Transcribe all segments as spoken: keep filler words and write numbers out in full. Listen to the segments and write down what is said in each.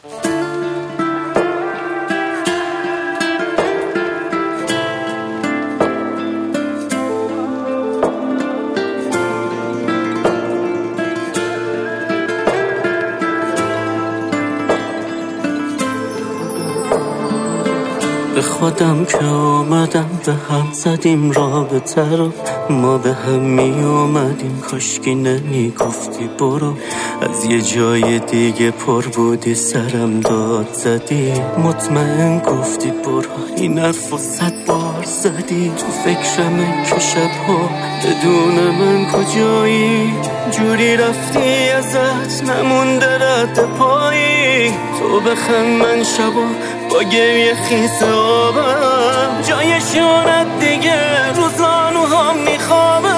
به خودم که آمدم به هم زدیم رابطه رو، ما به هم می اومدیم کاشکی نمی گفتی برو. از یه جای دیگه پر بودی سرم داد زدی، مطمئن گفتی برو. این حرف و صد بار زدی تو فکرمه که شبها بدون من کجایی. جوری رفتی ازت نمونده رد پایی، تو بخند من شبا با گریه خیس آبم، جای شونت دیگه روزانوهام میخوابم.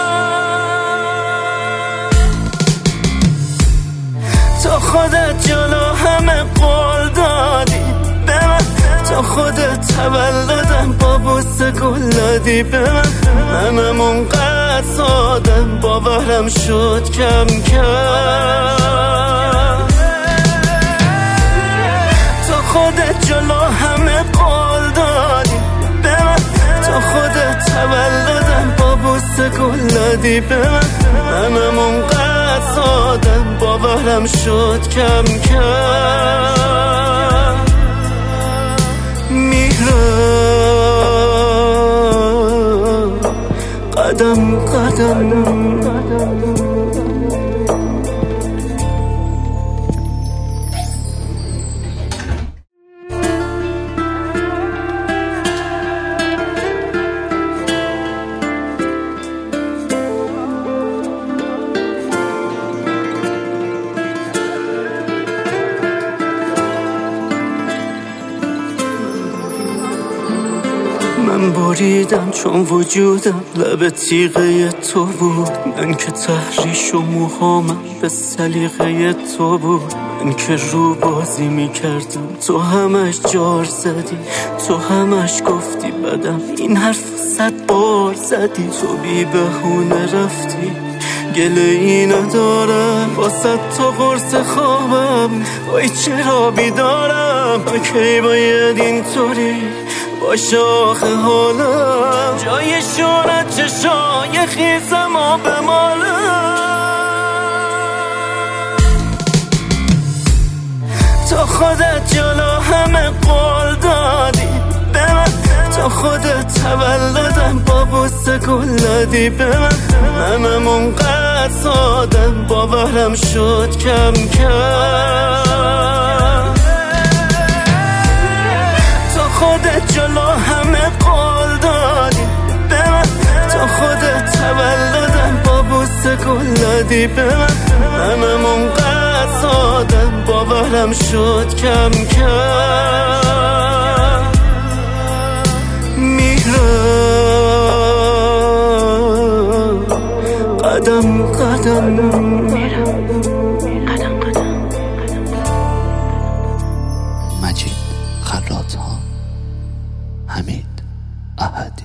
تو خودت جلو همه قول دادی به من، تو خودت تولدم با بوسه گل دادی به من. منم اونقدر سادم باورم شد کم کم. خودت جلو همه قول دادی به من، تو خودت تولدم با بوسه گل دادی به من. منم اونقدر سادم باورم شد کم کم. میرم قدم قدم من بریدم چون وجودم لب تیغه تو بود. من که تحریش و موهامم به سلیقه تو بود. من که رو بازی میکردم تو همش جار زدی، تو همش گفتی بدم، این حرف صد بار زدی. تو بی بهونه رفتی گله ای ندارم، واسه تو قرص خوابم وای چرا بیدارم. کی باید اینطوری باشه آخه حالم، جای شونت چشای خیسم و بمالم. تو خودت جلو همه قول دادی به من، تو خودت تولدم با بوسه گل دادی به من. منم اونقدر سادم باورم شد کم کم. تو خودت جلو همه قول دادی به من، تو خودت تولدم با بوسه گل دادی به من. منم اونقدر سادم باورم شد کم کم. میرم قدم قدم میرم قدم قدم. مجید خراط ها، حمید احد.